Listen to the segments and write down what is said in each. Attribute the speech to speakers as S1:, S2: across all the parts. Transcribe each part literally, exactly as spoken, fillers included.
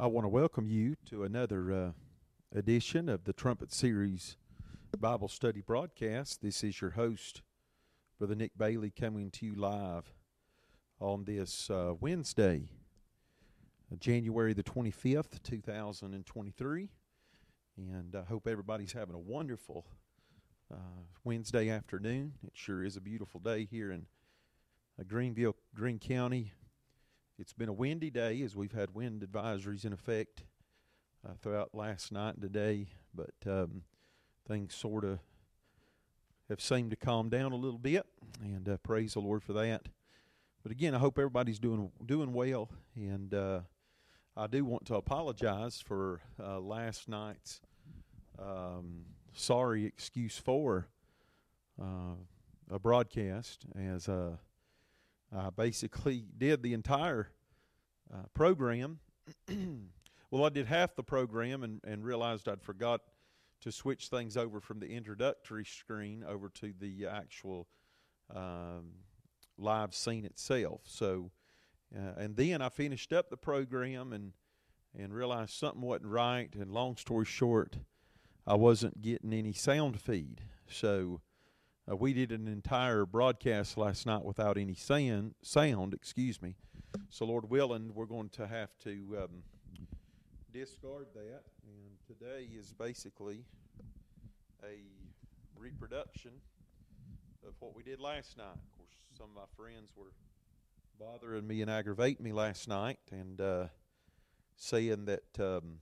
S1: I want to welcome you to another uh, edition of the Trumpet Series Bible Study broadcast. This is your host, Brother Nick Bailey, coming to you live on this uh, Wednesday, uh, January the twenty-fifth, two thousand twenty-three. And I hope everybody's having a wonderful uh, Wednesday afternoon. It sure is a beautiful day here in uh, Greenville, Greene County. It's been a windy day as we've had wind advisories in effect uh, throughout last night and today, but um, things sort of have seemed to calm down a little bit, and uh, praise the Lord for that. But again, I hope everybody's doing doing well, and uh, I do want to apologize for uh, last night's um, sorry excuse for uh, a broadcast, as uh, I basically did the entire uh, program. Well, I did half the program and, and realized I'd forgot to switch things over from the introductory screen over to the actual um, live scene itself. So, uh, and then I finished up the program and and realized something wasn't right. And long story short, I wasn't getting any sound feed. So Uh, we did an entire broadcast last night without any sound, sound, excuse me. So, Lord willing, we're going to have to um, discard that. And today is basically a reproduction of what we did last night. Of course, some of my friends were bothering me and aggravating me last night and uh, saying that, um,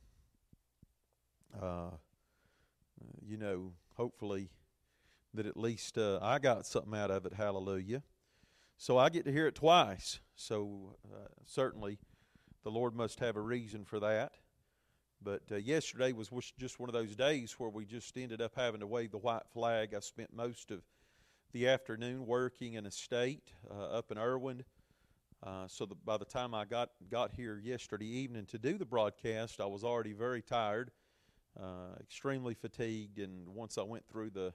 S1: uh, you know, hopefully that at least uh, I got something out of it, hallelujah. So I get to hear it twice. So uh, certainly the Lord must have a reason for that. But uh, yesterday was just one of those days where we just ended up having to wave the white flag. I spent most of the afternoon working in a state uh, up in Irwin. Uh, so the, by the time I got, got here yesterday evening to do the broadcast, I was already very tired, uh, extremely fatigued. And once I went through the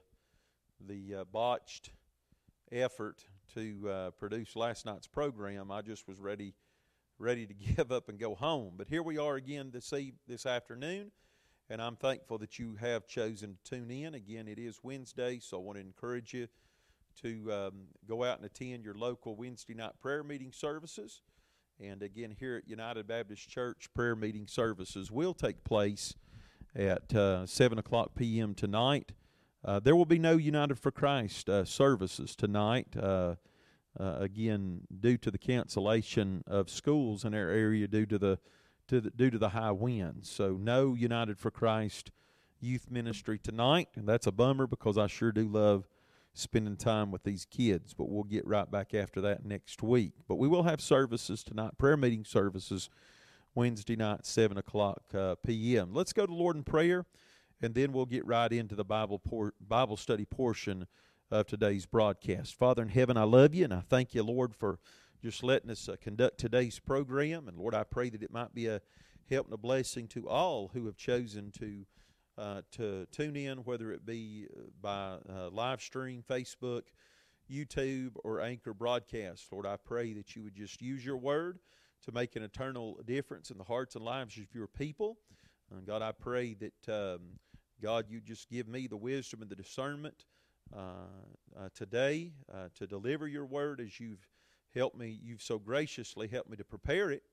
S1: the uh, botched effort to uh, produce last night's program, I just was ready ready to give up and go home. But here we are again this eve- this afternoon, and I'm thankful that you have chosen to tune in. Again, it is Wednesday, so I want to encourage you to um, go out and attend your local Wednesday night prayer meeting services. And again, here at United Baptist Church, prayer meeting services will take place at uh, seven o'clock p.m. tonight. Uh, there will be no United for Christ uh, services tonight, uh, uh, again, due to the cancellation of schools in our area due to the, to the due to the high winds. So no United for Christ youth ministry tonight, and that's a bummer because I sure do love spending time with these kids, but we'll get right back after that next week. But we will have services tonight, prayer meeting services, Wednesday night, seven o'clock uh, p.m. Let's go to the Lord in prayer, and then we'll get right into the Bible por- Bible study portion of today's broadcast. Father in heaven, I love you, and I thank you, Lord, for just letting us uh, conduct today's program. And, Lord, I pray that it might be a help and a blessing to all who have chosen to uh, to tune in, whether it be by uh, live stream, Facebook, YouTube, or Anchor broadcast. Lord, I pray that you would just use your word to make an eternal difference in the hearts and lives of your people. And God, I pray that, um, God, you just give me the wisdom and the discernment uh, uh, today uh, to deliver your word as you've helped me. You've so graciously helped me to prepare it.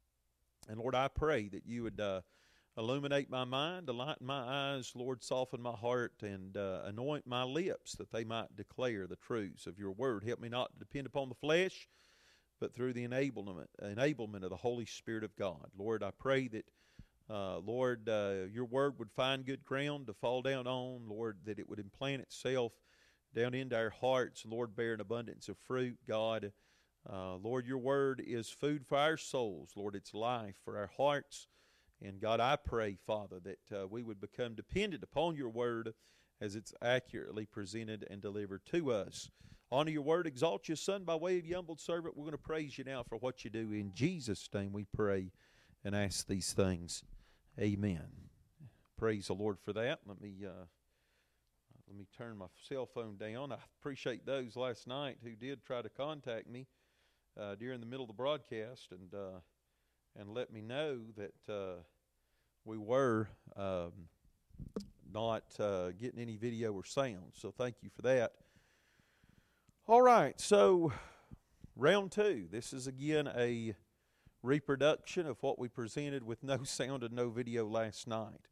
S1: And, Lord, I pray that you would uh, illuminate my mind, enlighten my eyes, Lord, soften my heart, and uh, anoint my lips that they might declare the truths of your word. Help me not to depend upon the flesh, but through the enablement, enablement of the Holy Spirit of God. Lord, I pray that Uh, Lord, uh, your word would find good ground to fall down on, Lord, that it would implant itself down into our hearts, Lord, bear an abundance of fruit, God. Uh, Lord, your word is food for our souls. Lord, it's life for our hearts. And God, I pray, Father, that uh, we would become dependent upon your word as it's accurately presented and delivered to us. Honor your word, exalt your Son by way of your humbled servant. We're going to praise you now for what you do. In Jesus' name we pray and ask these things. Amen. Praise the Lord for that. Let me uh, let me turn my cell phone down. I appreciate those last night who did try to contact me uh, during the middle of the broadcast and uh, and let me know that uh, we were um, not uh, getting any video or sound. So thank you for that. All right, so round two. This is again a reproduction of what we presented with no sound and no video last night.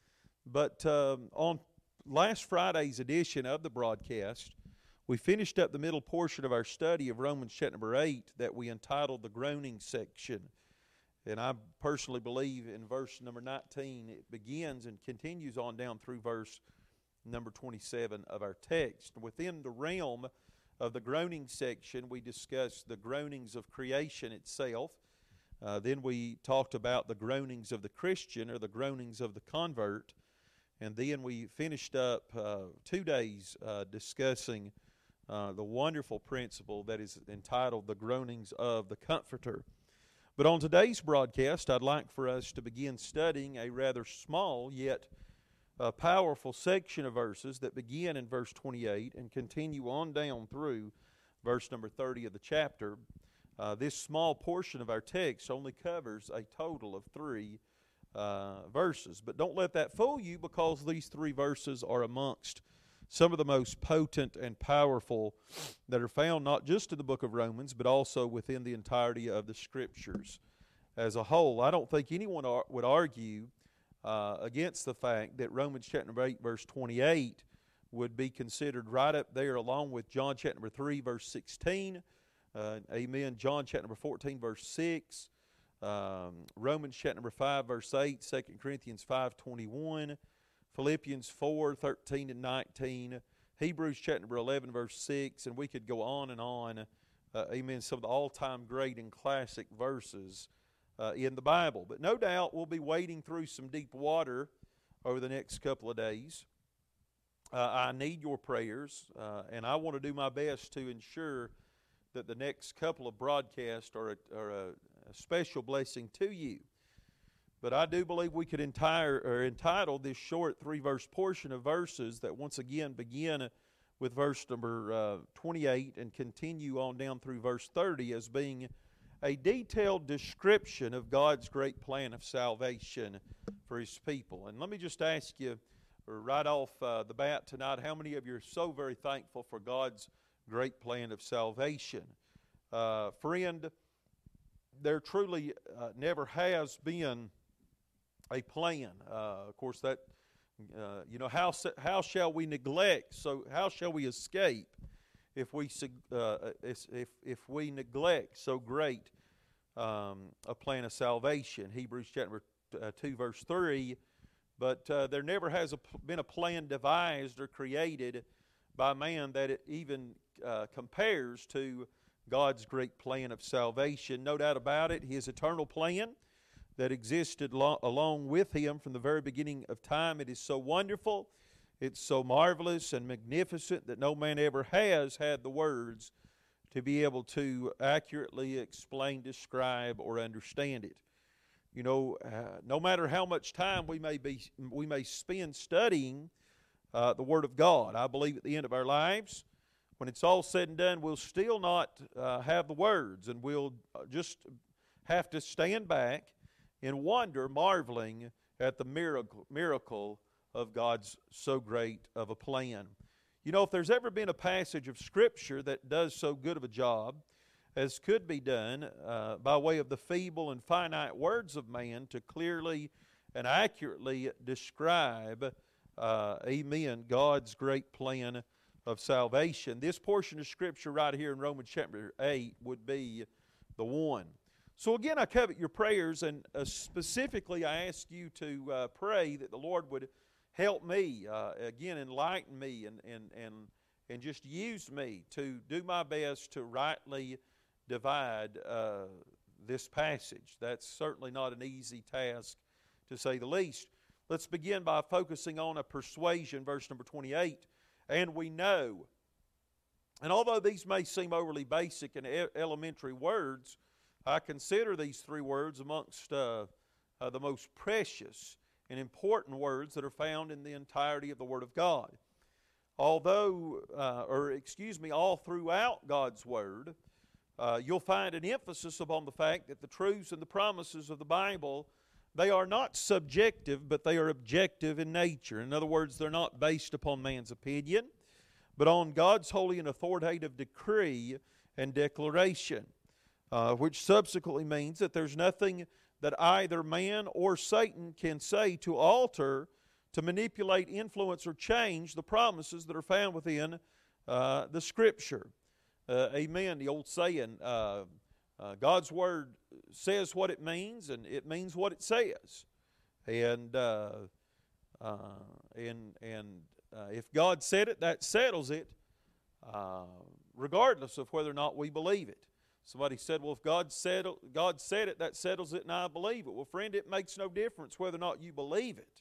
S1: But um, on last Friday's edition of the broadcast, we finished up the middle portion of our study of Romans chapter number eight that we entitled the groaning section. And I personally believe in verse number nineteen, it begins and continues on down through verse number twenty-seven of our text. Within the realm of the groaning section, we discussed the groanings of creation itself. Uh, then we talked about the groanings of the Christian, or the groanings of the convert. And then we finished up uh, two days uh, discussing uh, the wonderful principle that is entitled the groanings of the Comforter. But on today's broadcast, I'd like for us to begin studying a rather small yet uh, powerful section of verses that begin in verse twenty-eight and continue on down through verse number thirty of the chapter. Uh, this small portion of our text only covers a total of three uh, verses. But don't let that fool you, because these three verses are amongst some of the most potent and powerful that are found not just in the book of Romans, but also within the entirety of the Scriptures as a whole. I don't think anyone ar- would argue uh, against the fact that Romans chapter number eight, verse twenty-eight would be considered right up there along with John chapter number three, verse sixteen. Uh, amen. John chapter number fourteen, verse six. Um, Romans chapter number five, verse eight. Second Corinthians five, twenty-one. Philippians four, thirteen and nineteen. Hebrews chapter number eleven, verse six. And we could go on and on. Uh, amen. Some of the all-time great and classic verses uh, in the Bible. But no doubt we'll be wading through some deep water over the next couple of days. Uh, I need your prayers, uh, and I want to do my best to ensure that the next couple of broadcasts are a, are a, a special blessing to you. But I do believe we could entire, or entitle this short three-verse portion of verses that once again begin with verse number uh, twenty-eight and continue on down through verse thirty as being a detailed description of God's great plan of salvation for His people. And let me just ask you right off uh, the bat tonight, how many of you are so very thankful for God's great plan of salvation? Uh, friend, there truly uh, never has been a plan. Uh, of course, that, uh, you know, how how shall we neglect, so how shall we escape if we uh, if if we neglect so great um, a plan of salvation? Hebrews chapter two, verse three. But uh, there never has a, been a plan devised or created by man that it even uh, compares to God's great plan of salvation. No doubt about it, His eternal plan that existed lo- along with Him from the very beginning of time. It is so wonderful, it's so marvelous and magnificent that no man ever has had the words to be able to accurately explain, describe, or understand it. You know, uh, no matter how much time we may be, we may spend studying uh, the Word of God, I believe at the end of our lives, when it's all said and done, we'll still not uh, have the words, and we'll just have to stand back and wonder, marveling at the miracle, miracle of God's so great of a plan. You know, if there's ever been a passage of Scripture that does so good of a job as could be done uh, by way of the feeble and finite words of man to clearly and accurately describe, uh, amen, God's great plan of salvation, this portion of Scripture right here in Romans chapter eight would be the one. So again, I covet your prayers, and uh, specifically I ask you to uh, pray that the Lord would help me, uh, again, enlighten me, and, and, and, and just use me to do my best to rightly divide uh, this passage. That's certainly not an easy task, to say the least. Let's begin by focusing on a persuasion, verse number twenty-eight. And we know, and although these may seem overly basic and e- elementary words, I consider these three words amongst uh, uh, the most precious and important words that are found in the entirety of the Word of God. Although, uh, or excuse me, all throughout God's Word, uh, you'll find an emphasis upon the fact that the truths and the promises of the Bible, they are not subjective, but they are objective in nature. In other words, they're not based upon man's opinion, but on God's holy and authoritative decree and declaration, uh, which subsequently means that there's nothing that either man or Satan can say to alter, to manipulate, influence, or change the promises that are found within uh, the Scripture. Uh, amen. The old saying, uh, uh, God's Word says what it means, and it means what it says. And uh, uh, and and uh, if God said it, that settles it, uh, regardless of whether or not we believe it. Somebody said, well, if God said, God said it, that settles it, and I believe it. Well, friend, it makes no difference whether or not you believe it.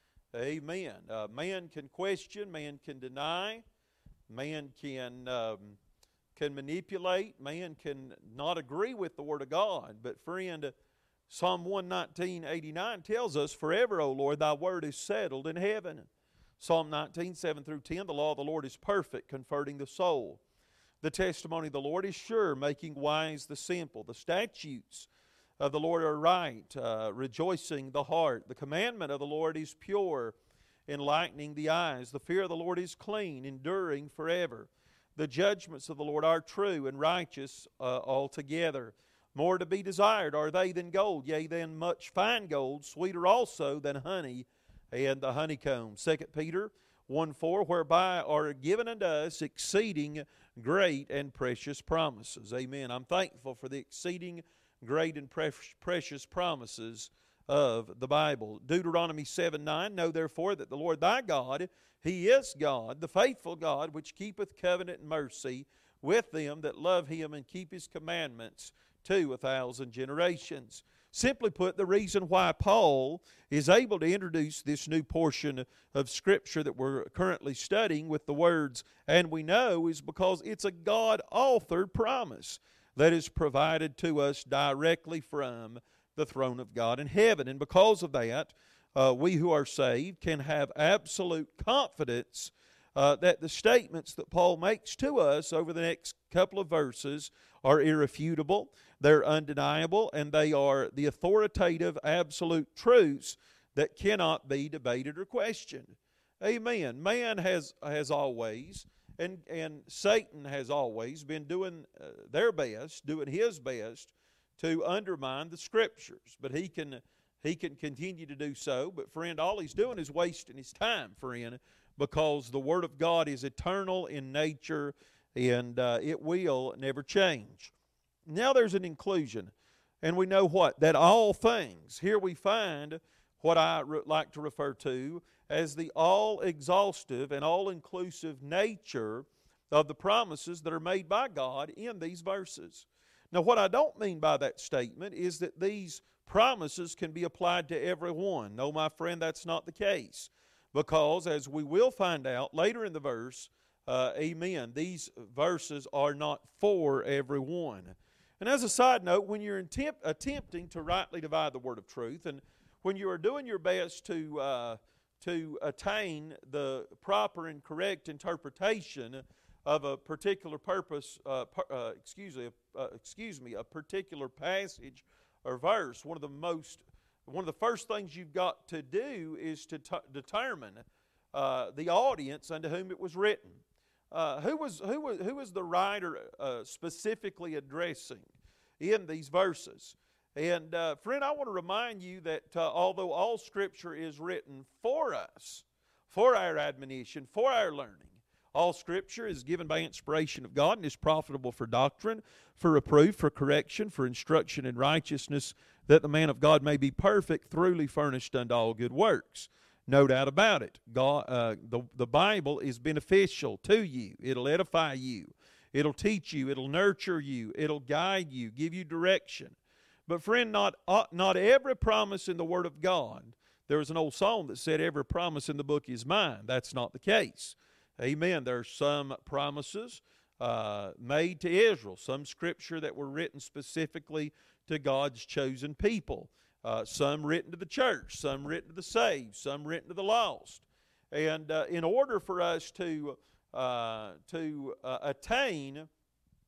S1: Amen. Uh, man can question, man can deny, man can um, can manipulate, man can not agree with the Word of God. But friend, Psalm one nineteen, eighty-nine tells us, forever, O Lord, thy word is settled in heaven. Psalm nineteen, seven through ten, the law of the Lord is perfect, converting the soul. The testimony of the Lord is sure, making wise the simple. The statutes of the Lord are right, uh, rejoicing the heart. The commandment of the Lord is pure, enlightening the eyes. The fear of the Lord is clean, enduring forever. The judgments of the Lord are true and righteous uh, altogether. More to be desired are they than gold, yea, than much fine gold, sweeter also than honey and the honeycomb. Second Peter one four, whereby are given unto us exceeding great and precious promises. Amen. I'm thankful for the exceeding great and pre- precious promises of the Bible. Deuteronomy seven nine, know therefore that the Lord thy God, He is God, the faithful God, which keepeth covenant and mercy with them that love Him and keep His commandments to a thousand generations. Simply put, the reason why Paul is able to introduce this new portion of Scripture that we're currently studying with the words, and we know, is because it's a God-authored promise that is provided to us directly from the throne of God in heaven. And because of that, uh, we who are saved can have absolute confidence uh, that the statements that Paul makes to us over the next couple of verses are irrefutable, they're undeniable, and they are the authoritative, absolute truths that cannot be debated or questioned. Amen. Man has, has always, and, and Satan has always been doing uh, their best, doing his best to undermine the Scriptures. But he can, he can continue to do so. But friend, all he's doing is wasting his time, friend, because the Word of God is eternal in nature, and uh, it will never change. Now there's an inclusion, and we know what? That all things. Here we find what I re- like to refer to as the all-exhaustive and all-inclusive nature of the promises that are made by God in these verses. Now, what I don't mean by that statement is that these promises can be applied to everyone. No, my friend, that's not the case. Because, as we will find out later in the verse, uh, amen, these verses are not for everyone. And as a side note, when you're attempt, attempting to rightly divide the word of truth, and when you are doing your best to uh, to attain the proper and correct interpretation of a particular purpose, uh, per, uh, excuse me, uh, excuse me, a particular passage or verse, one of the most, one of the first things you've got to do is to t- determine uh, the audience unto whom it was written. Uh, who was who was who was the writer uh, specifically addressing in these verses? And uh, friend, I want to remind you that uh, although all Scripture is written for us, for our admonition, for our learning, all Scripture is given by inspiration of God and is profitable for doctrine, for reproof, for correction, for instruction in righteousness, that the man of God may be perfect, thoroughly furnished unto all good works. No doubt about it. God, uh, the, the Bible is beneficial to you. It'll edify you. It'll teach you. It'll nurture you. It'll guide you, give you direction. But friend, not, uh, not every promise in the Word of God. There was an old song that said, every promise in the book is mine. That's not the case. Amen. There are some promises uh, made to Israel, some Scripture that were written specifically to God's chosen people. Uh, some written to the church, some written to the saved, some written to the lost. And uh, in order for us to, uh, to uh, attain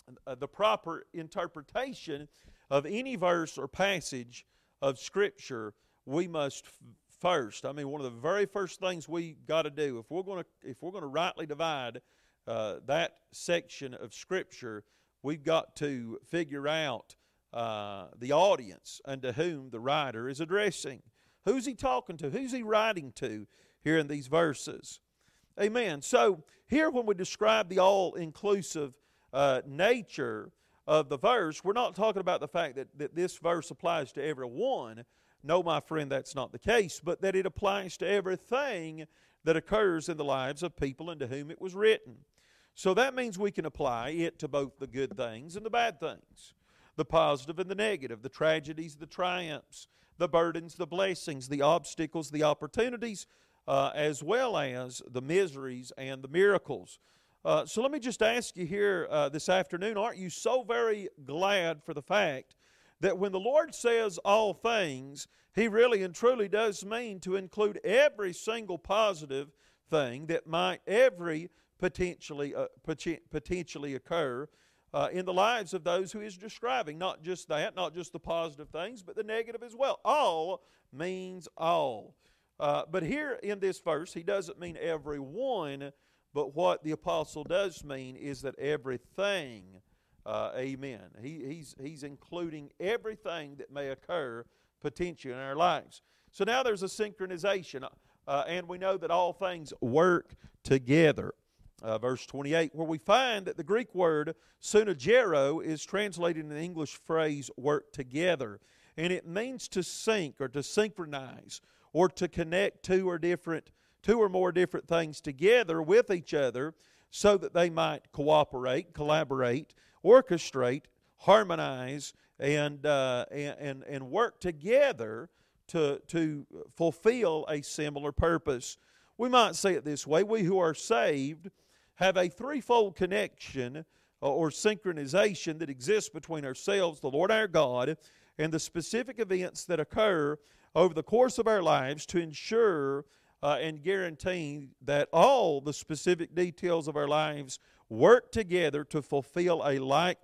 S1: uh, the proper interpretation of any verse or passage of Scripture, we must f- first. I mean, one of the very first things we got to do if we're going to if we're going to rightly divide uh, that section of Scripture, we've got to figure out uh, the audience unto whom the writer is addressing. Who's he talking to? Who's he writing to here in these verses? Amen. So here, when we describe the all-inclusive uh, nature of the verse, we're not talking about the fact that, that this verse applies to everyone. No, my friend, that's not the case, but that it applies to everything that occurs in the lives of people unto whom it was written. So that means we can apply it to both the good things and the bad things, the positive and the negative, the tragedies, the triumphs, the burdens, the blessings, the obstacles, the opportunities, uh, as well as the miseries and the miracles. Uh, so let me just ask you here uh, this afternoon, aren't you so very glad for the fact that when the Lord says all things, He really and truly does mean to include every single positive thing that might every potentially uh, potentially occur uh, in the lives of those who He's describing. Not just that, not just the positive things, but the negative as well. All means all. Uh, but here in this verse, He doesn't mean every one, but what the apostle does mean is that everything, uh, amen. He, he's, he's including everything that may occur potentially in our lives. So now there's a synchronization, uh, and we know that all things work together. Uh, verse twenty-eight, where we find that the Greek word synergero is translated in the English phrase work together, and it means to sync or to synchronize or to connect two or different two or more different things together with each other so that they might cooperate, collaborate, orchestrate, harmonize, and uh, and and work together to to fulfill a similar purpose. We might say it this way: we who are saved have a threefold connection or synchronization that exists between ourselves, the Lord our God, and the specific events that occur over the course of our lives to ensure uh, and guarantee that all the specific details of our lives work together to fulfill a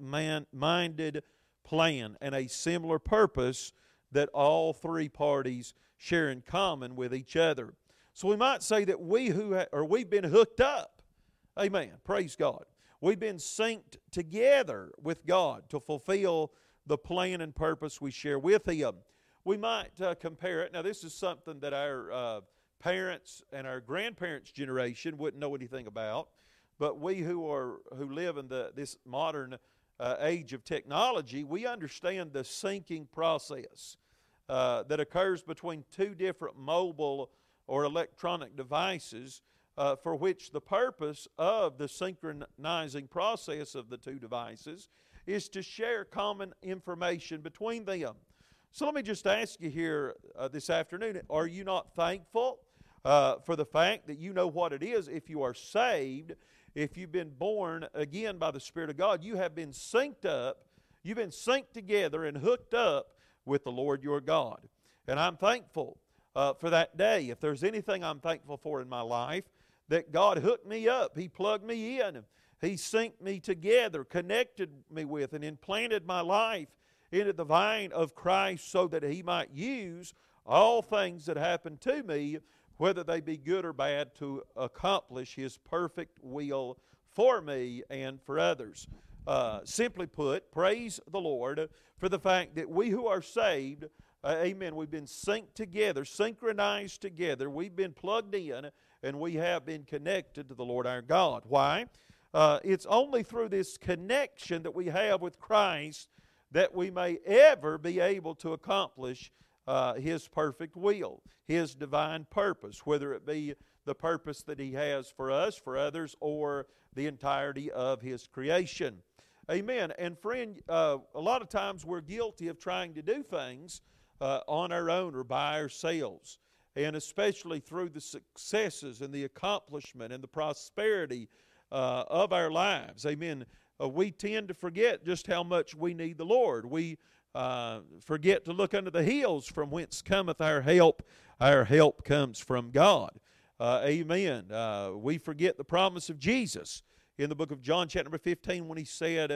S1: like-minded plan and a similar purpose that all three parties share in common with each other. So we might say that we who ha- or we've been hooked up. Amen. Praise God. We've been synced together with God to fulfill the plan and purpose we share with Him. We might uh, compare it. Now, this is something that our uh, parents and our grandparents' generation wouldn't know anything about, but we who are who live in the this modern uh, age of technology, we understand the syncing process uh, that occurs between two different mobile or electronic devices, uh, for which the purpose of the synchronizing process of the two devices is to share common information between them. So let me just ask you here uh, this afternoon, are you not thankful uh, for the fact that you know what it is if you are saved, if you've been born again by the Spirit of God, you have been synced up, you've been synced together and hooked up with the Lord your God. And I'm thankful uh, for that day. If there's anything I'm thankful for in my life, that God hooked me up, He plugged me in, He synced me together, connected me with, and implanted my life into the vine of Christ so that He might use all things that happen to me, whether they be good or bad, to accomplish His perfect will for me and for others. Uh, simply put, praise the Lord for the fact that we who are saved, uh, amen, we've been synced together, synchronized together, we've been plugged in, and we have been connected to the Lord our God. Why? Uh, it's only through this connection that we have with Christ that we may ever be able to accomplish uh, His perfect will, His divine purpose, whether it be the purpose that He has for us, for others, or the entirety of His creation. Amen. And friend, uh, a lot of times we're guilty of trying to do things uh, on our own or by ourselves, and especially through the successes and the accomplishment and the prosperity uh, of our lives. Amen. Uh, we tend to forget just how much we need the Lord. We uh, forget to look unto the hills from whence cometh our help. Our help comes from God. Uh, amen. Uh, we forget the promise of Jesus in the book of John, chapter number fifteen, when He said,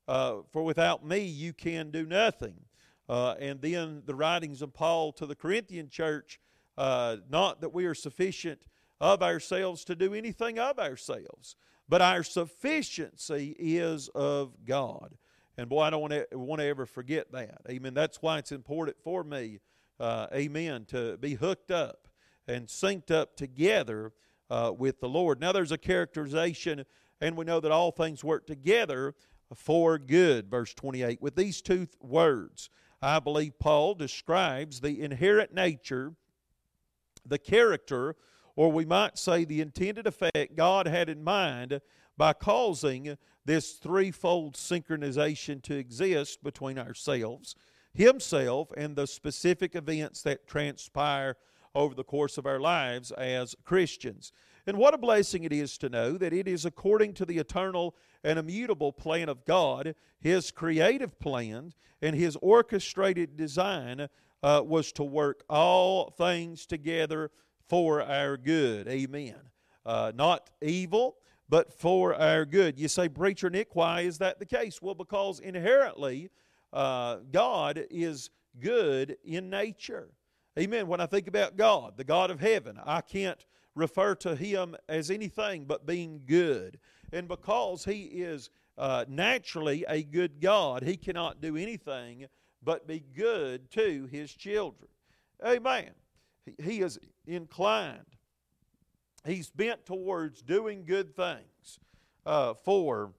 S1: uh, for without me you can do nothing. Uh, and then the writings of Paul to the Corinthian church, uh, not that we are sufficient of ourselves to do anything of ourselves, but our sufficiency is of God. And boy, I don't want to, want to ever forget that. Amen. That's why it's important for me, uh, amen, to be hooked up and synced up together uh, with the Lord. Now there's a characterization, and we know that all things work together for good, verse twenty-eight. With these two th- words, I believe Paul describes the inherent nature, the character, or we might say the intended effect God had in mind by causing this threefold synchronization to exist between ourselves, Himself, and the specific events that transpire over the course of our lives as Christians. And what a blessing it is to know that it is according to the eternal and immutable plan of God, His creative plan, and His orchestrated design uh, was to work all things together for our good. Amen. Uh, not evil, but for our good. You say, Preacher Nick, why is that the case? Well, because inherently uh, God is good in nature. Amen. When I think about God, the God of heaven, I can't refer to Him as anything but being good. And because He is uh, naturally a good God, He cannot do anything but be good to His children. Amen. He, he is inclined. He's bent towards doing good things uh, for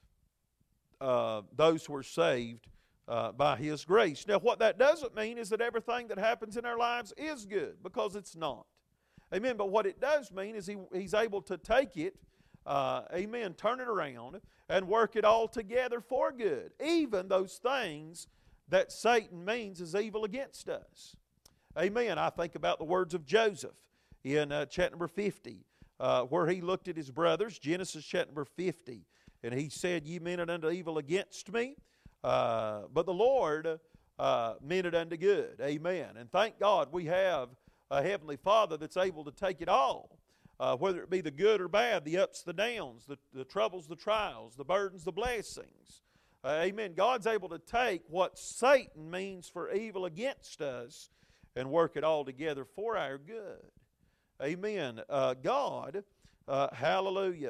S1: uh, those who are saved uh, by His grace. Now, what that doesn't mean is that everything that happens in our lives is good, because it's not. Amen. But what it does mean is he, He's able to take it, uh, amen, turn it around, and work it all together for good, even those things that Satan means is evil against us. Amen. I think about the words of Joseph in uh, chapter number fifty, uh, where he looked at his brothers, Genesis chapter number fifty, and he said, Ye meant it unto evil against me, uh, but the Lord uh, meant it unto good. Amen. And thank God we have a Heavenly Father that's able to take it all, uh, whether it be the good or bad, the ups, the downs, the, the troubles, the trials, the burdens, the blessings. Uh, amen. God's able to take what Satan means for evil against us and work it all together for our good. Amen. Uh, God, uh, hallelujah.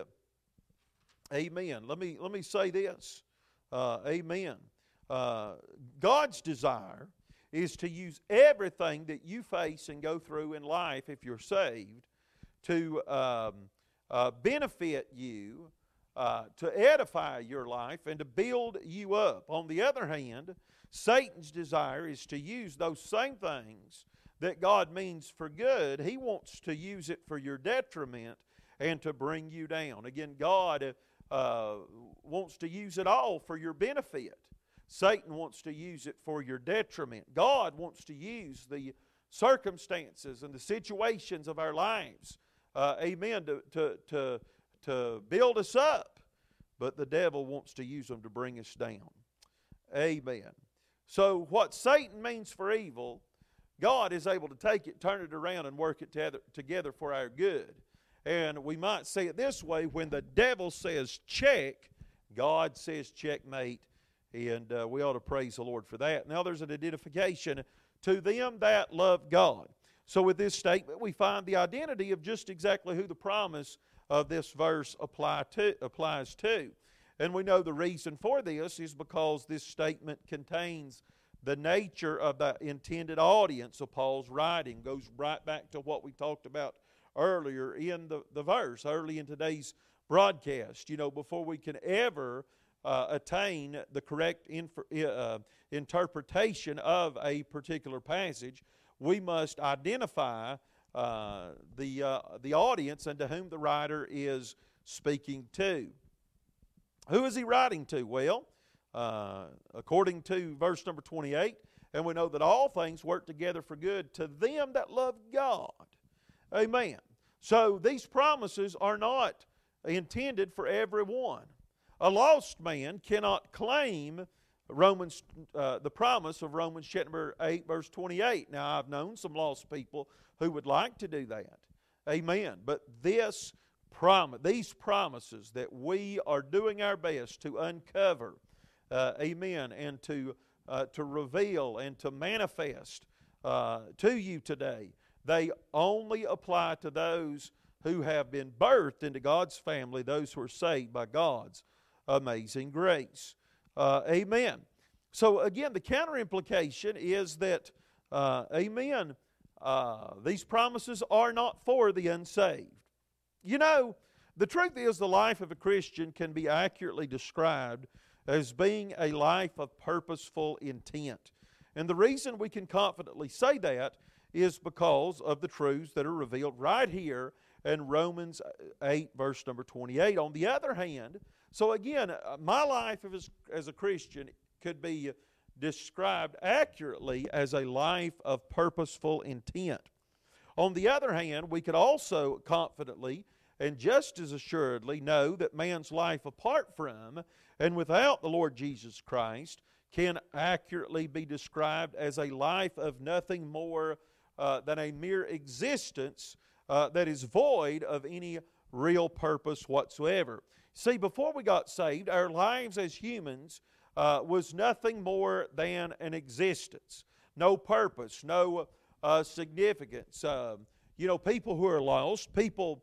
S1: Amen. Let me, let me say this. Uh, amen. Uh, God's desire is to use everything that you face and go through in life, if you're saved, to um, uh, benefit you, uh, to edify your life, and to build you up. On the other hand, Satan's desire is to use those same things that God means for good. He wants to use it for your detriment and to bring you down. Again, God uh, wants to use it all for your benefit. Satan wants to use it for your detriment. God wants to use the circumstances and the situations of our lives, uh, amen, to, to, to, to build us up. But the devil wants to use them to bring us down. Amen. So what Satan means for evil, God is able to take it, turn it around, and work it together, together for our good. And we might say it this way: when the devil says check, God says checkmate. And uh, we ought to praise the Lord for that. Now there's an identification to them that love God. So with this statement, we find the identity of just exactly who the promise of this verse apply to, applies to. And we know the reason for this is because this statement contains the nature of the intended audience of Paul's writing. Goes right back to what we talked about earlier in the, the verse, early in today's broadcast. You know, before we can ever Uh, attain the correct inf- uh, interpretation of a particular passage, we must identify uh, the, uh, the audience and to whom the writer is speaking to. Who is he writing to? Well, uh, according to verse number twenty-eight, and we know that all things work together for good to them that love God. Amen. So these promises are not intended for everyone. A lost man cannot claim Romans, uh, the promise of Romans chapter eight, verse twenty-eight. Now, I've known some lost people who would like to do that. Amen. But this promise, these promises that we are doing our best to uncover, uh, amen, and to, uh, to reveal and to manifest uh, to you today. They only apply to those who have been birthed into God's family, those who are saved by God's amazing grace. Uh, amen. So again, the counter implication is that, uh, amen, uh, these promises are not for the unsaved. You know, the truth is the life of a Christian can be accurately described as being a life of purposeful intent. And the reason we can confidently say that is because of the truths that are revealed right here in Romans eight, verse number twenty-eight. On the other hand, so again, my life as, as a Christian could be described accurately as a life of purposeful intent. On the other hand, we could also confidently and just as assuredly know that man's life apart from and without the Lord Jesus Christ can accurately be described as a life of nothing more uh, than a mere existence uh, that is void of any real purpose whatsoever. See, before we got saved, our lives as humans uh, was nothing more than an existence. No purpose, no uh, significance. Uh, you know, people who are lost, people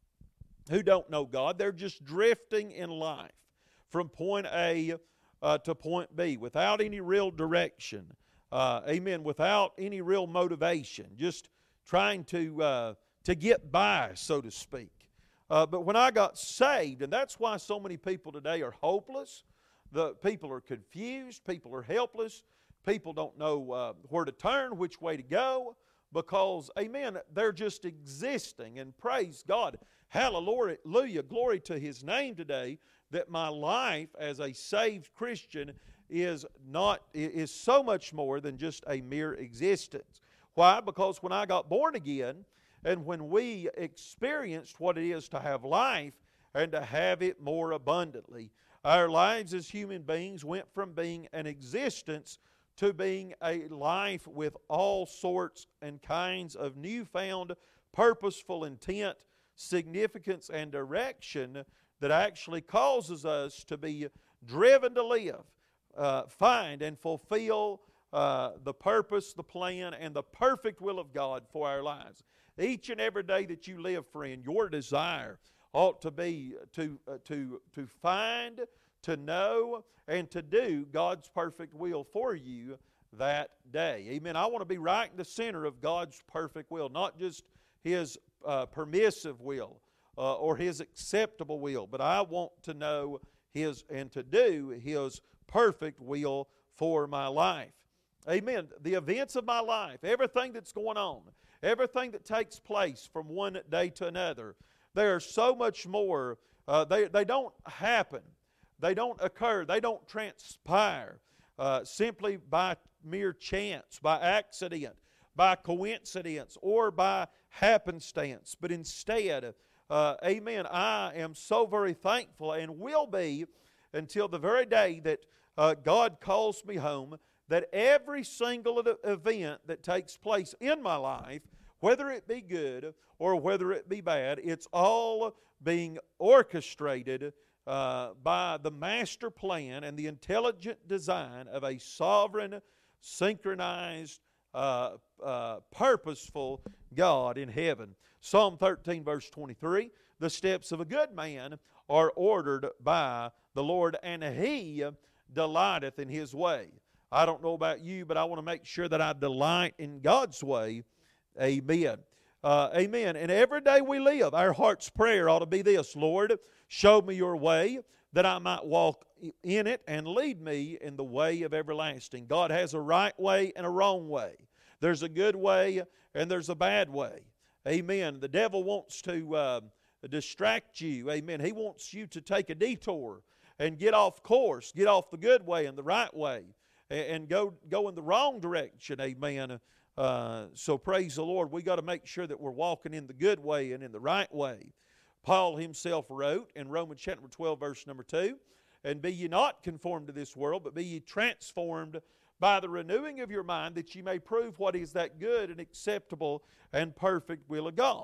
S1: who don't know God, they're just drifting in life from point A uh, to point B without any real direction. Uh, amen. Without any real motivation, just trying to uh, to get by, so to speak. Uh, but when I got saved, and that's why so many people today are hopeless. The people are confused. People are helpless. People don't know uh, where to turn, which way to go, because, amen, they're just existing. And praise God, hallelujah, glory to His name today, that my life as a saved Christian is not is so much more than just a mere existence. Why? Because when I got born again, and when we experienced what it is to have life and to have it more abundantly, our lives as human beings went from being an existence to being a life with all sorts and kinds of newfound purposeful intent, significance, and direction that actually causes us to be driven to live, uh, find and fulfill uh, the purpose, the plan, and the perfect will of God for our lives. Each and every day that you live, friend, your desire ought to be to, uh, to, to find, to know, and to do God's perfect will for you that day. Amen. I want to be right in the center of God's perfect will, not just His uh, permissive will uh, or His acceptable will, but I want to know His and to do His perfect will for my life. Amen. The events of my life, everything that's going on, everything that takes place from one day to another, they are so much more, uh, they, they don't happen. They don't occur. They don't transpire uh, simply by mere chance, by accident, by coincidence, or by happenstance. But instead, uh, amen, I am so very thankful and will be until the very day that uh, God calls me home, that every single event that takes place in my life, whether it be good or whether it be bad, it's all being orchestrated uh, by the master plan and the intelligent design of a sovereign, synchronized, uh, uh, purposeful God in heaven. Psalm thirteen, verse twenty-three, the steps of a good man are ordered by the Lord, and He delighteth in His way. I don't know about you, but I want to make sure that I delight in God's way. Amen. Uh, amen. And every day we live, our heart's prayer ought to be this: Lord, show me your way that I might walk in it, and lead me in the way of everlasting. God has a right way and a wrong way. There's a good way and there's a bad way. Amen. The devil wants to uh, distract you. Amen. He wants you to take a detour and get off course, get off the good way and the right way, and go go in the wrong direction. Amen. Uh, so praise the Lord. We got to make sure that we're walking in the good way and in the right way. Paul himself wrote in Romans chapter twelve, verse number two, "And be ye not conformed to this world, but be ye transformed by the renewing of your mind, that ye may prove what is that good and acceptable and perfect will of God."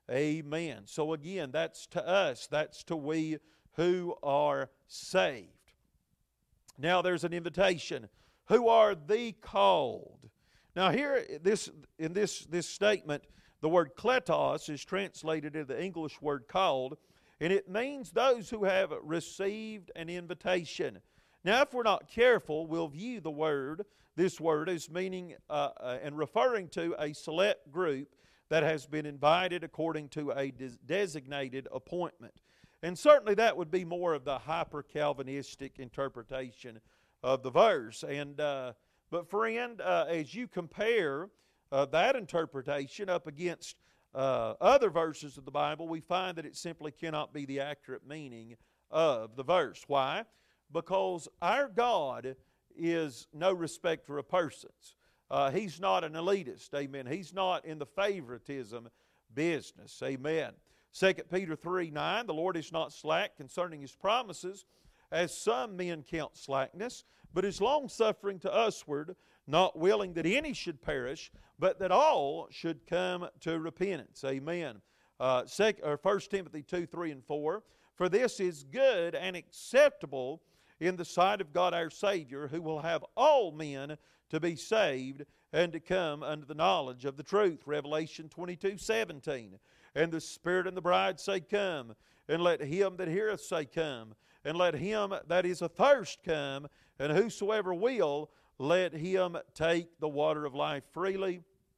S1: Amen. So again, that's to us. That's to we who are saved. Now there's an invitation. Who are the called? Now here, this in this, this statement, the word kletos is translated into the English word called, and it means those who have received an invitation. Now if we're not careful, we'll view the word, this word, as meaning uh, uh, and referring to a select group that has been invited according to a des- designated appointment. And certainly that would be more of the hyper-Calvinistic interpretation of the verse. And uh, but friend, uh, as you compare uh, that interpretation up against uh, other verses of the Bible, we find that it simply cannot be the accurate meaning of the verse. Why? Because our God is no respecter of persons. Uh, he's not an elitist, amen. He's not in the favoritism business, amen. Second Peter three nine, the Lord is not slack concerning His promises, as some men count slackness, but is longsuffering to usward, not willing that any should perish, but that all should come to repentance, amen. Uh, second, or First Timothy two three and four, for this is good and acceptable in the sight of God our Savior, who will have all men to be saved and to come unto the knowledge of the truth. Revelation twenty-two seventeen. And the Spirit and the bride say, come. And let him that heareth say, come. And let him that is athirst come. And whosoever will, let him take the water of life freely.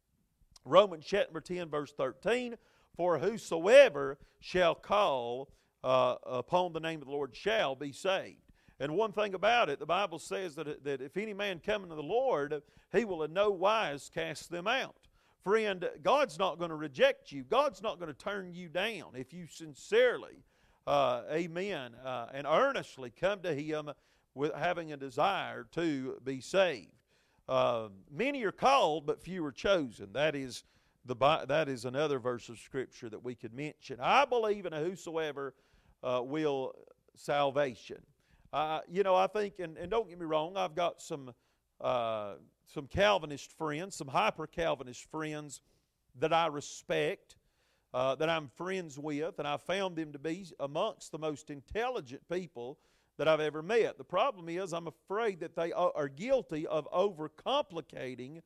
S1: Romans chapter ten, verse thirteen. For whosoever shall call uh, upon the name of the Lord shall be saved. And one thing about it, the Bible says that, that if any man come unto the Lord, He will in no wise cast them out. Friend, God's not going to reject you. God's not going to turn you down if you sincerely, uh, amen, uh, and earnestly come to Him with having a desire to be saved. Uh, many are called, but few are chosen. That is the that is another verse of Scripture that we could mention. I believe in a whosoever uh, will salvation. Uh, you know, I think, and, and don't get me wrong, I've got some uh, some Calvinist friends, some hyper-Calvinist friends that I respect, uh, that I'm friends with, and I found them to be amongst the most intelligent people that I've ever met. The problem is I'm afraid that they are guilty of overcomplicating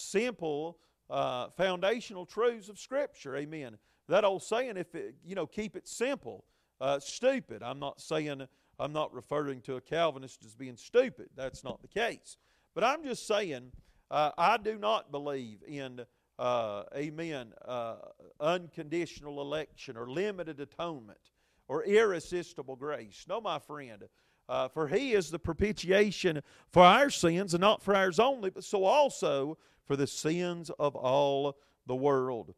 S1: simple uh, foundational truths of Scripture. Amen. That old saying, if it, you know, keep it simple, uh, stupid. I'm not saying... I'm not referring to a Calvinist as being stupid. That's not the case. But I'm just saying, uh, I do not believe in, uh, amen, uh, unconditional election or limited atonement or irresistible grace. No, my friend, uh, for He is the propitiation for our sins, and not for ours only, but so also for the sins of all the world.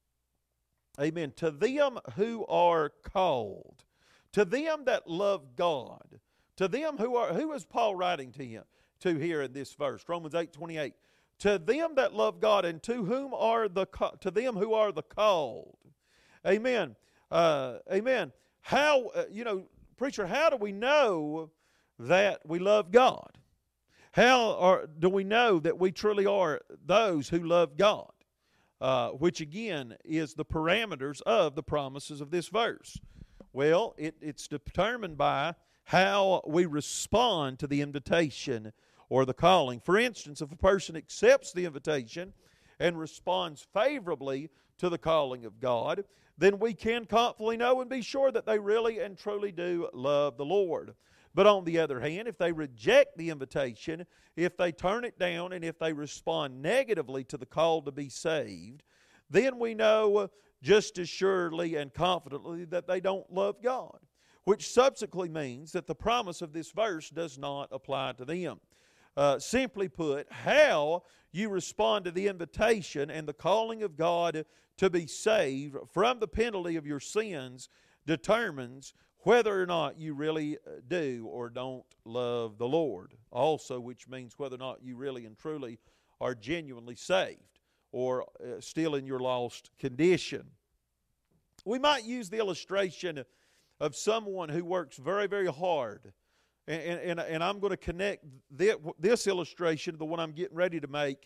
S1: Amen. To them who are called, to them that love God, to them who are, who is Paul writing to him, to here in this verse? Romans eight twenty-eight. To them that love God, and to whom are the, to them who are the called. Amen. Uh, amen. How, uh, you know, preacher, how do we know that we love God? How are, do we know that we truly are those who love God? Uh, which again is the parameters of the promises of this verse. Well, it, it's determined by how we respond to the invitation or the calling. For instance, if a person accepts the invitation and responds favorably to the calling of God, then we can confidently know and be sure that they really and truly do love the Lord. But on the other hand, if they reject the invitation, if they turn it down, and if they respond negatively to the call to be saved, then we know just as surely and confidently that they don't love God, which subsequently means that the promise of this verse does not apply to them. Uh, simply put, how you respond to the invitation and the calling of God to be saved from the penalty of your sins determines whether or not you really do or don't love the Lord. Also, which means whether or not you really and truly are genuinely saved or uh, still in your lost condition. We might use the illustration of someone who works very, very hard. And, and, and I'm going to connect this illustration, the one I'm getting ready to make,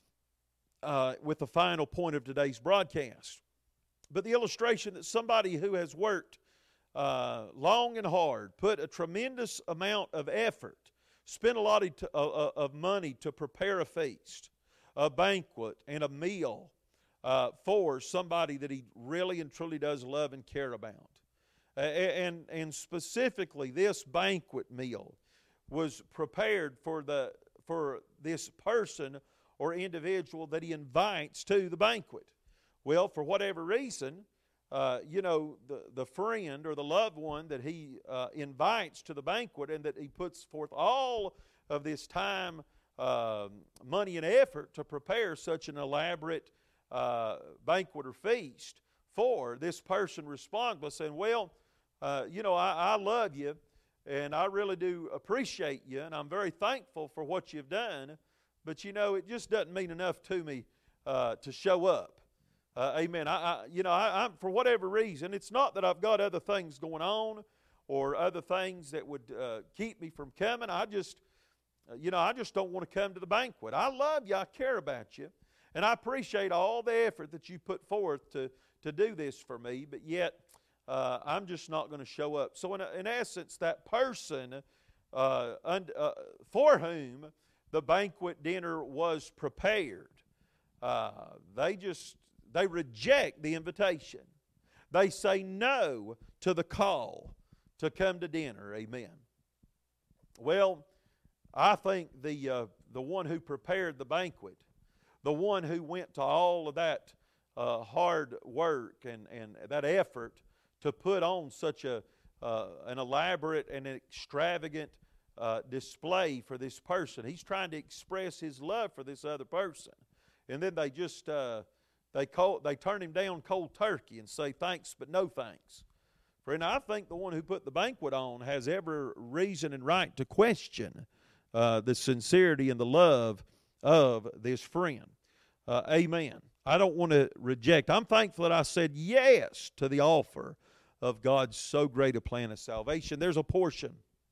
S1: uh, with the final point of today's broadcast. But the illustration that somebody who has worked uh, long and hard, put a tremendous amount of effort, spend a lot of, t- uh, of money to prepare a feast, a banquet, and a meal uh, for somebody that he really and truly does love and care about. Uh, and, and specifically, this banquet meal was prepared for the for this person or individual that he invites to the banquet. Well, for whatever reason, uh, you know, the, the friend or the loved one that he uh, invites to the banquet and that he puts forth all of this time, uh, money, and effort to prepare such an elaborate uh, banquet or feast for, this person responds by saying, well, uh, you know, I, I love you, and I really do appreciate you, and I'm very thankful for what you've done, but, you know, it just doesn't mean enough to me uh, to show up. Uh, amen. I, I, you know, I, I'm, for whatever reason, it's not that I've got other things going on or other things that would uh, keep me from coming. I just, uh, you know, I just don't want to come to the banquet. I love you. I care about you. And I appreciate all the effort that you put forth to, to do this for me, but yet uh, I'm just not going to show up. So in, in essence, that person uh, und, uh, for whom the banquet dinner was prepared, uh, they just, they reject the invitation. They say no to the call to come to dinner. Amen. Well, I think the, uh, the one who prepared the banquet, the one who went to all of that uh, hard work and, and that effort to put on such a uh, an elaborate and extravagant uh, display for this person. He's trying to express his love for this other person. And then they just, uh, they call, they turn him down cold turkey and say thanks but no thanks. Friend, I think the one who put the banquet on has every reason and right to question uh, the sincerity and the love of this friend. Uh, amen. I don't want to reject. I'm thankful that I said yes to the offer of God's so great a plan of salvation. There's a portion.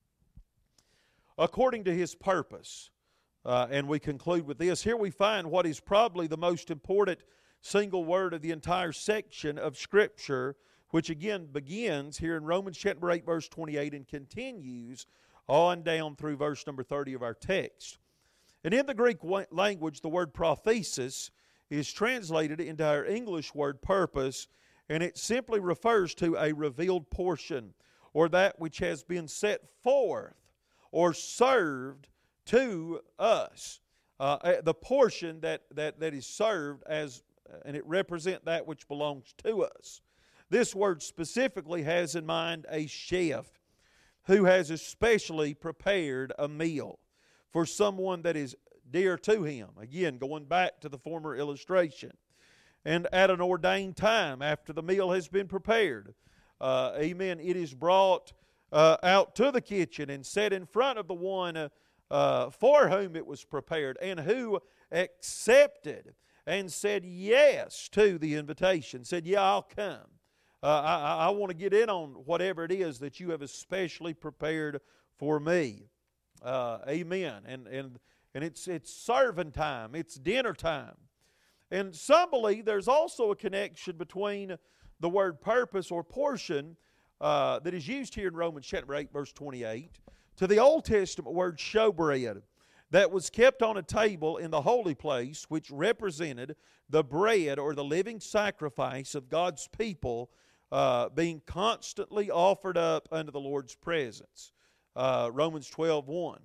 S1: According to His purpose, uh, and we conclude with this, here we find what is probably the most important single word of the entire section of Scripture, which again begins here in Romans chapter eight, verse twenty-eight, and continues on down through verse number thirty of our text. And in the Greek language, the word prothesis is translated into our English word purpose, and it simply refers to a revealed portion, or that which has been set forth or served to us. Uh, the portion that, that, that is served as, and it represents that which belongs to us. This word specifically has in mind a chef who has especially prepared a meal for someone that is dear to him. Again, going back to the former illustration. And at an ordained time, after the meal has been prepared, uh, amen, it is brought uh, out to the kitchen and set in front of the one uh, uh, for whom it was prepared and who accepted and said yes to the invitation, said, yeah, I'll come. Uh, I, I want to get in on whatever it is that you have especially prepared for me. Uh, amen. And and and it's it's serving time. It's dinner time. And some believe there's also a connection between the word purpose or portion uh, that is used here in Romans chapter eight, verse twenty-eight, to the Old Testament word showbread that was kept on a table in the holy place, which represented the bread or the living sacrifice of God's people uh, being constantly offered up unto the Lord's presence. Uh, Romans twelve one.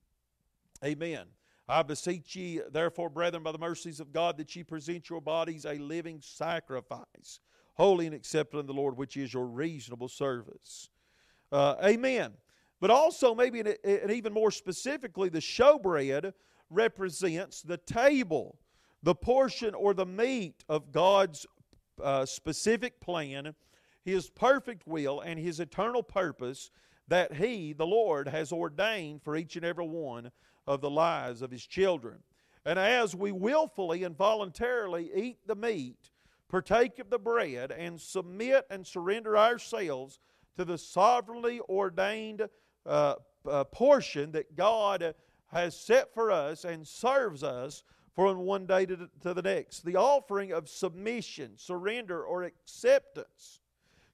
S1: Amen. I beseech ye, therefore, brethren, by the mercies of God, that ye present your bodies a living sacrifice, holy and acceptable in the Lord, which is your reasonable service. Uh, amen. But also, maybe an, an even more specifically, the showbread represents the table, the portion or the meat of God's uh, specific plan, His perfect will, and His eternal purpose that He, the Lord, has ordained for each and every one of the lives of His children. And as we willfully and voluntarily eat the meat, partake of the bread, and submit and surrender ourselves to the sovereignly ordained uh, uh, portion that God has set for us and serves us from one day to, to the next, the offering of submission, surrender, or acceptance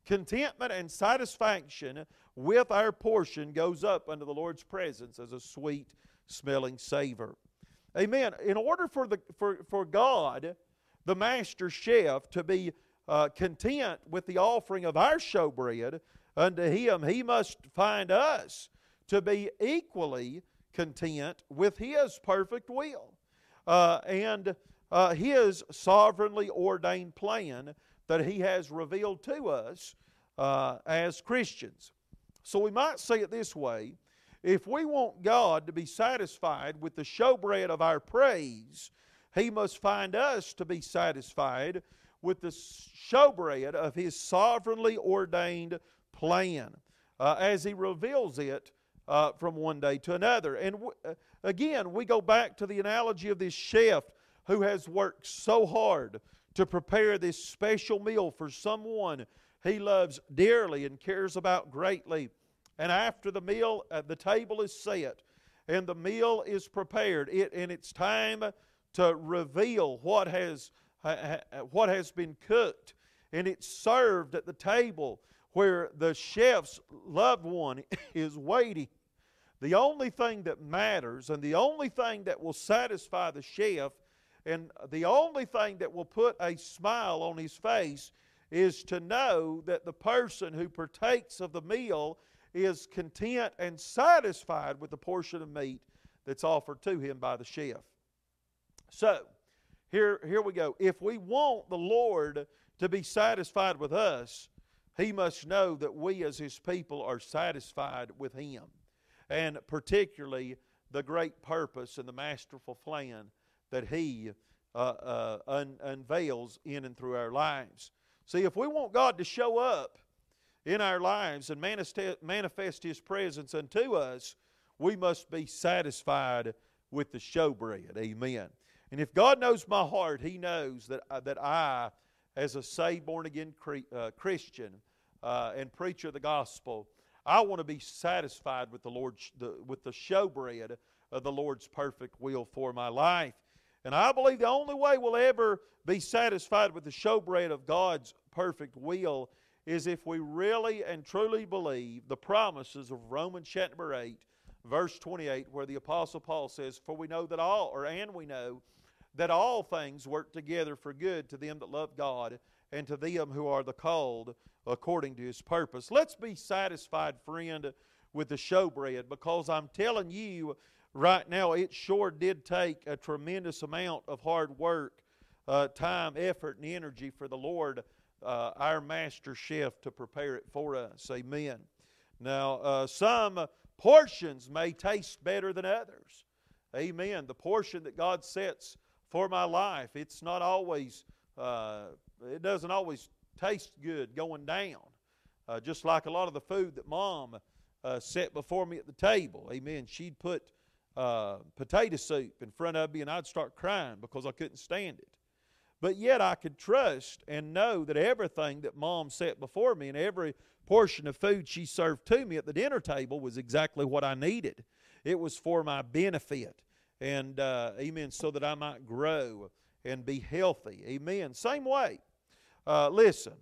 S1: Contentment and satisfaction with our portion goes up unto the Lord's presence as a sweet-smelling savor. Amen. In order for, the, for, for God, the master chef, to be uh, content with the offering of our showbread unto Him, He must find us to be equally content with His perfect will uh, and uh, His sovereignly ordained plan that He has revealed to us uh, as Christians. So we might say it this way: if we want God to be satisfied with the showbread of our praise, He must find us to be satisfied with the showbread of His sovereignly ordained plan uh, as He reveals it uh, from one day to another. And w- again, we go back to the analogy of this chef who has worked so hard to prepare this special meal for someone he loves dearly and cares about greatly. And after the meal, uh, the table is set and the meal is prepared, it, and it's time to reveal what has, uh, what has been cooked. And it's served at the table where the chef's loved one is waiting. The only thing that matters and the only thing that will satisfy the chef and the only thing that will put a smile on his face is to know that the person who partakes of the meal is content and satisfied with the portion of meat that's offered to him by the chef. So, here, here we go. If we want the Lord to be satisfied with us, He must know that we as His people are satisfied with Him, and particularly the great purpose and the masterful plan that He uh, uh, un- unveils in and through our lives. See, if we want God to show up in our lives and manifest His presence unto us, we must be satisfied with the showbread. Amen. And if God knows my heart, He knows that, uh, that I, as a saved, born-again cre- uh, Christian uh, and preacher of the gospel, I want to be satisfied with the Lord's, the, with the showbread of the Lord's perfect will for my life. And I believe the only way we'll ever be satisfied with the showbread of God's perfect will is if we really and truly believe the promises of Romans chapter eight, verse twenty-eight, where the Apostle Paul says, "For we know that all, or and we know that all things work together for good to them that love God and to them who are the called according to His purpose." Let's be satisfied, friend, with the showbread, because I'm telling you right now, it sure did take a tremendous amount of hard work, uh, time, effort, and energy for the Lord, uh, our master chef, to prepare it for us. Amen. Now, uh, some portions may taste better than others. Amen. The portion that God sets for my life, it's not always, uh, it doesn't always taste good going down. Uh, just like a lot of the food that Mom uh, set before me at the table. Amen. She'd put uh, potato soup in front of me and I'd start crying because I couldn't stand it. But yet I could trust and know that everything that Mom set before me and every portion of food she served to me at the dinner table was exactly what I needed. It was for my benefit. And, uh, amen, so that I might grow and be healthy. Amen. Same way. Uh, listen,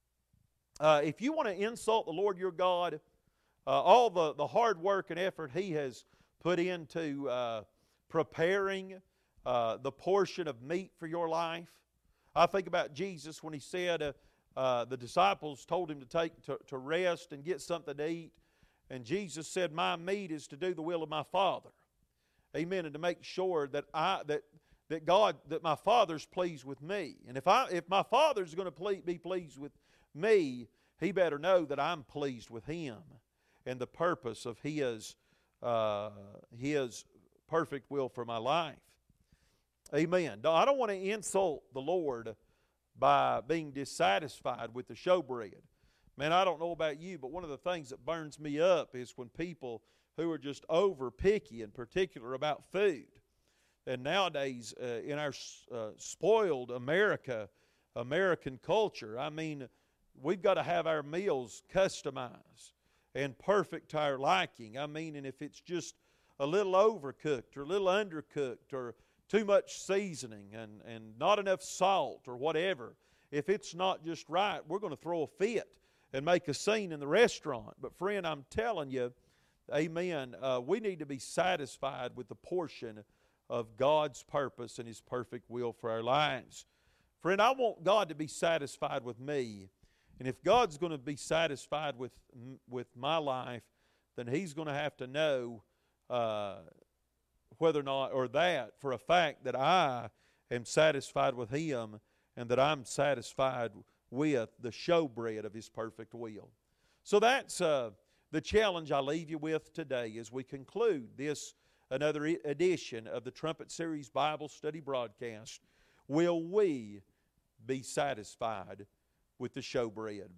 S1: uh, if you want to insult the Lord your God, uh, all the, the hard work and effort He has put into uh, preparing uh, the portion of meat for your life. I think about Jesus when He said uh, uh, the disciples told Him to take to, to rest and get something to eat. And Jesus said, "My meat is to do the will of my Father." Amen. And to make sure that I that that God that my Father's pleased with me. And if I if my Father's going to ple- be pleased with me, He better know that I'm pleased with Him and the purpose of His uh, His perfect will for my life. Amen. No, I don't want to insult the Lord by being dissatisfied with the showbread. Man, I don't know about you, but one of the things that burns me up is when people who are just over picky and particular about food. And nowadays, uh, in our uh, spoiled America, American culture, I mean, we've got to have our meals customized and perfect to our liking. I mean, and if it's just a little overcooked or a little undercooked or too much seasoning and, and not enough salt or whatever, if it's not just right, we're going to throw a fit. and make a scene in the restaurant. But friend, I'm telling you, amen, uh, we need to be satisfied with the portion of God's purpose and His perfect will for our lives. Friend, I want God to be satisfied with me. And if God's going to be satisfied with, with my life, then He's going to have to know uh, whether or not, or that for a fact that I am satisfied with Him and that I'm satisfied with the showbread of His perfect will. So that's uh, the challenge I leave you with today as we conclude this another edition of the Trumpet Series Bible Study broadcast. Will we be satisfied with the showbread?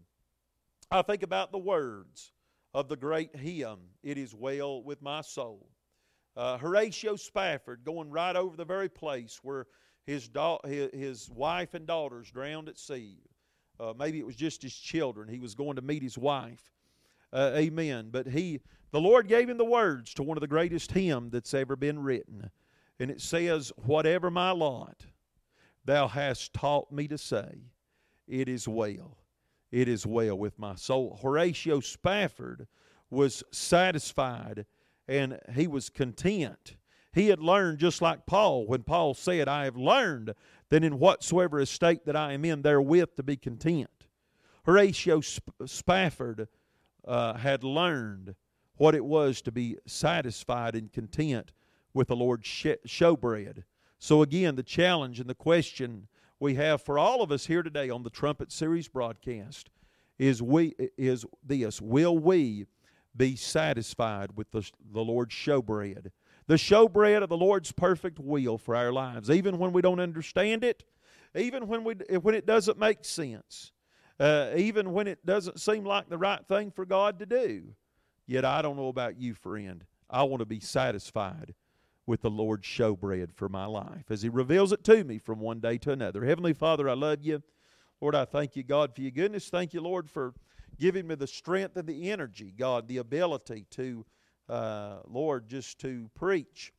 S1: I think about the words of the great hymn, "It Is Well With My Soul." Uh, Horatio Spafford, going right over the very place where his, da- his, his wife and daughters drowned at sea. Uh, maybe it was just his children. He was going to meet his wife. Uh, amen. But he, the Lord gave him the words to one of the greatest hymns that's ever been written. And it says, "Whatever my lot, Thou hast taught me to say, it is well, it is well with my soul." Horatio Spafford was satisfied and he was content. He had learned, just like Paul, when Paul said, "I have learned that in whatsoever estate that I am in, therewith to be content." Horatio Spafford uh, had learned what it was to be satisfied and content with the Lord's showbread. So again, the challenge and the question we have for all of us here today on the Trumpet Series broadcast is we is this: will we be satisfied with the, the Lord's showbread? The showbread of the Lord's perfect will for our lives, even when we don't understand it, even when we when it doesn't make sense, uh, even when it doesn't seem like the right thing for God to do. Yet I don't know about you, friend. I want to be satisfied with the Lord's showbread for my life as He reveals it to me from one day to another. Heavenly Father, I love you. Lord, I thank you, God, for your goodness. Thank you, Lord, for giving me the strength and the energy, God, the ability to, uh, Lord, just to preach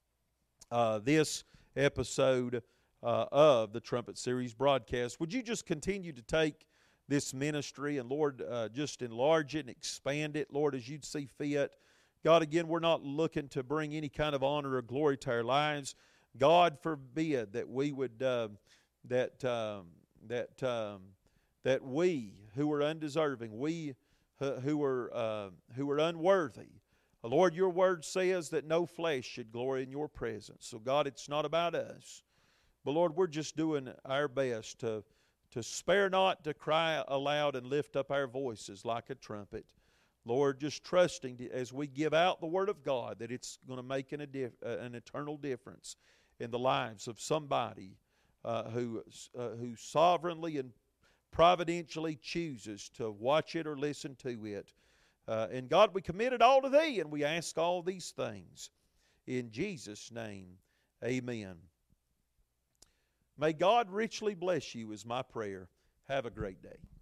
S1: uh, this episode uh, of the Trumpet Series broadcast. Would you just continue to take this ministry and, Lord, uh, just enlarge it and expand it, Lord, as you'd see fit. God, again, we're not looking to bring any kind of honor or glory to our lives. God forbid that we would, uh, that, um, that, um, that we who are undeserving, we who are, uh, who are unworthy, Lord, your word says that no flesh should glory in your presence. So, God, it's not about us. But, Lord, we're just doing our best to, to spare not, to cry aloud and lift up our voices like a trumpet. Lord, just trusting to, as we give out the Word of God, that it's going to make an, uh, an eternal difference in the lives of somebody uh, who, uh, who sovereignly and providentially chooses to watch it or listen to it. Uh, and God, we commit it all to Thee, and we ask all these things. In Jesus' name, amen. May God richly bless you is my prayer. Have a great day.